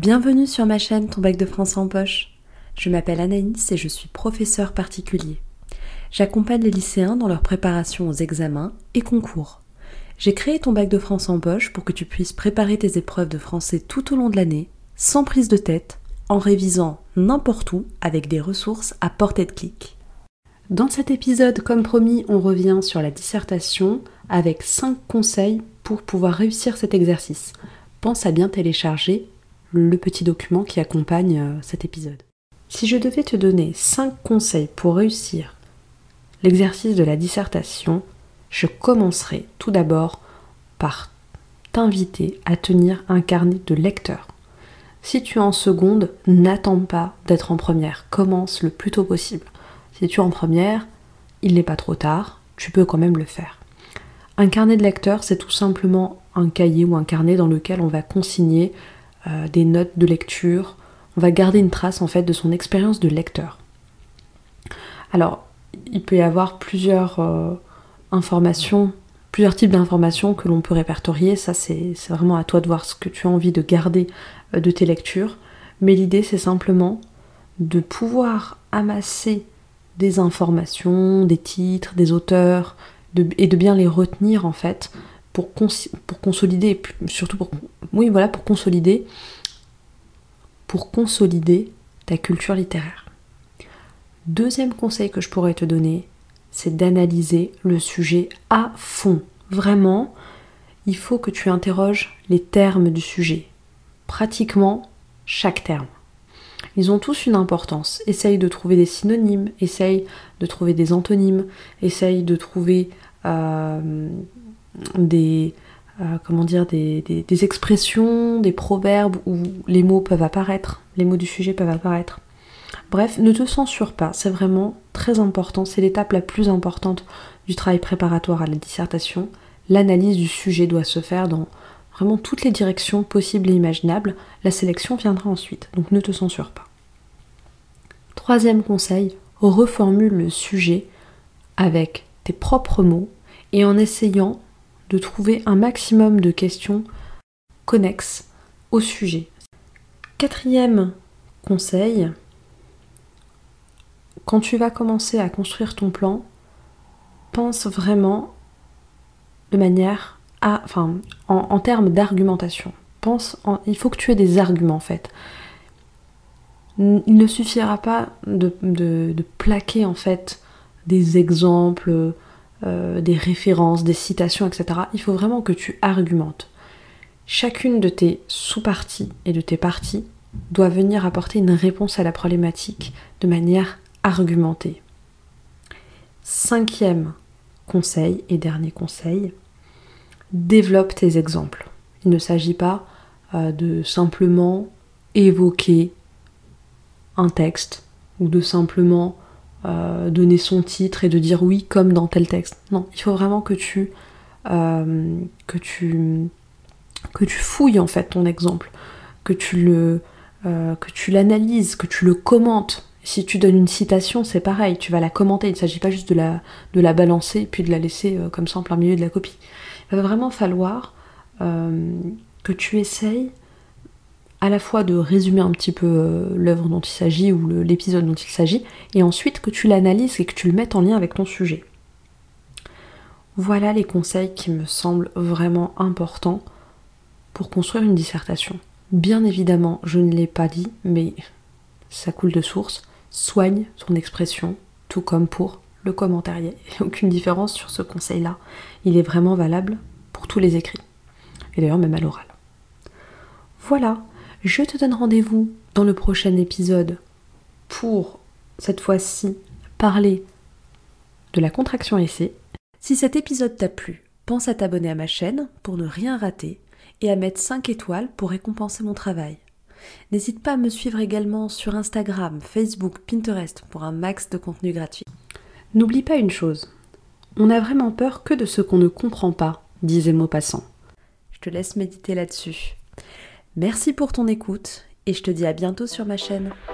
Bienvenue sur ma chaîne Ton bac de français en poche. Je m'appelle Anaïs et je suis professeure particulier. J'accompagne les lycéens dans leur préparation aux examens et concours. J'ai créé Ton bac de français en poche pour que tu puisses préparer tes épreuves de français tout au long de l'année, sans prise de tête, en révisant n'importe où avec des ressources à portée de clic. Dans cet épisode, comme promis, on revient sur la dissertation avec 5 conseils pour pouvoir réussir cet exercice. Pense à bien télécharger le petit document qui accompagne cet épisode. Si je devais te donner 5 conseils pour réussir l'exercice de la dissertation, je commencerai tout d'abord par t'inviter à tenir un carnet de lecteur. Si tu es en seconde, n'attends pas d'être en première, commence le plus tôt possible. Si tu es en première, il n'est pas trop tard, tu peux quand même le faire. Un carnet de lecteur, c'est tout simplement un cahier ou un carnet dans lequel on va consigner des notes de lecture. On va garder une trace en fait de son expérience de lecteur. Alors, il peut y avoir plusieurs types d'informations que l'on peut répertorier. Ça, c'est vraiment à toi de voir ce que tu as envie de garder de tes lectures. Mais l'idée, c'est simplement de pouvoir amasser des informations, des titres, des auteurs, et de bien les retenir en fait pour consolider, surtout pour consolider ta culture littéraire. Deuxième conseil que je pourrais te donner, c'est d'analyser le sujet à fond. Vraiment, il faut que tu interroges les termes du sujet. Pratiquement chaque terme. Ils ont tous une importance. Essaye de trouver des synonymes, essaye de trouver des antonymes, essaye de trouver des expressions, des proverbes où les mots peuvent apparaître, les mots du sujet peuvent apparaître. Bref, ne te censure pas, c'est vraiment très important, c'est l'étape la plus importante du travail préparatoire à la dissertation. L'analyse du sujet doit se faire dans vraiment toutes les directions possibles et imaginables. La sélection viendra ensuite, donc ne te censure pas. Troisième conseil, reformule le sujet avec tes propres mots et en essayant de trouver un maximum de questions connexes au sujet. Quatrième conseil, quand tu vas commencer à construire ton plan, pense vraiment de manière en termes d'argumentation. Il faut que tu aies des arguments en fait. Il ne suffira pas de plaquer en fait des exemples, des références, des citations, etc. Il faut vraiment que tu argumentes. Chacune de tes sous-parties et de tes parties doit venir apporter une réponse à la problématique de manière argumentée. Cinquième conseil et dernier conseil, développe tes exemples. Il ne s'agit pas de simplement évoquer un texte ou de simplement donner son titre et de dire oui comme dans tel texte. Non, il faut vraiment que tu fouilles en fait ton exemple, que tu l'analyses, que tu le commentes. Si tu donnes une citation, c'est pareil, tu vas la commenter. Il ne s'agit pas juste de la balancer puis de la laisser comme ça en plein milieu de la copie. Il va vraiment falloir que tu essayes à la fois de résumer un petit peu l'œuvre dont il s'agit ou l'épisode dont il s'agit, et ensuite que tu l'analyses et que tu le mettes en lien avec ton sujet. Voilà les conseils qui me semblent vraiment importants pour construire une dissertation. Bien évidemment, je ne l'ai pas dit, mais ça coule de source. Soigne ton expression, tout comme pour le commentaire. Il n'y a aucune différence sur ce conseil-là. Il est vraiment valable pour tous les écrits. Et d'ailleurs, même à l'oral. Voilà. Je te donne rendez-vous dans le prochain épisode pour, cette fois-ci, parler de la contraction essai. Si cet épisode t'a plu, pense à t'abonner à ma chaîne pour ne rien rater et à mettre 5 étoiles pour récompenser mon travail. N'hésite pas à me suivre également sur Instagram, Facebook, Pinterest pour un max de contenu gratuit. N'oublie pas une chose, on n'a vraiment peur que de ce qu'on ne comprend pas, disait Maupassant. Je te laisse méditer là-dessus. Merci pour ton écoute et je te dis à bientôt sur ma chaîne.